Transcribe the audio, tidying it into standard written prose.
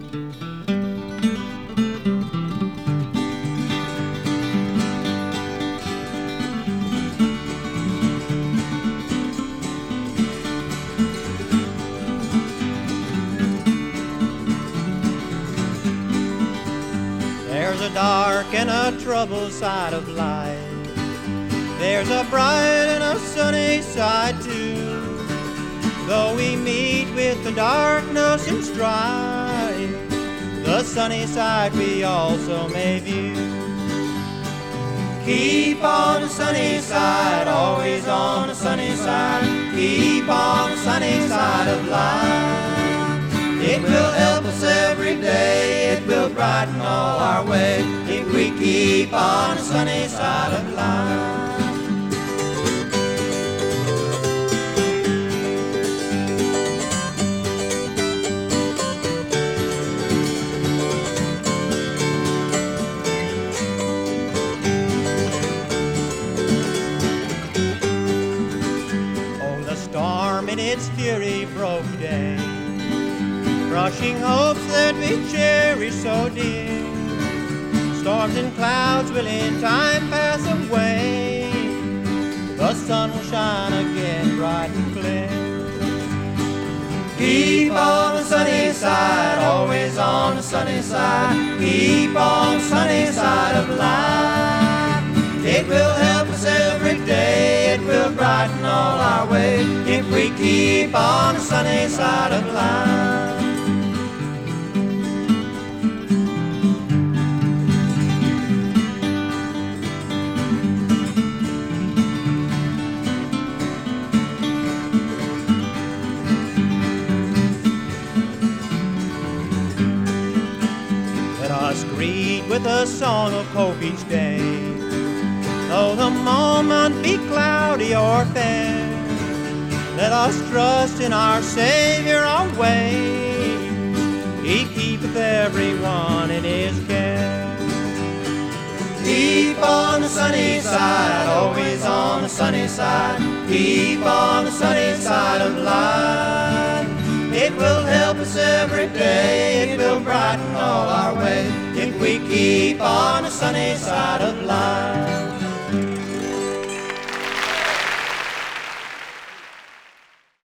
There's a dark and a troubled side of life. There's a bright and a sunny side too. Though we meet with the darkness and strife, the sunny side we also may view. Keep on the sunny side, always on the sunny side. Keep on the sunny side of life. It will help us every day, it will brighten all our way, if we keep on the sunny side of life. Oh, the storm in its fury broke day, crushing hopes that we cherish so dear. Storms and clouds will in time pass away, the sun will shine again bright and clear. Keep on the sunny side, always on the sunny side. Keep on the sunny side of life. It will help us every day, it will brighten all our way, if we keep on the sunny side of life. Let us greet with a song of hope each day, though the moment be cloudy or fair. Let us trust in our Savior always, He keepeth everyone in His care. Keep on the sunny side, always on the sunny side. Keep on the sunny side of life. It will help us every day, it will brighten all our way, if we keep on the sunny side of life.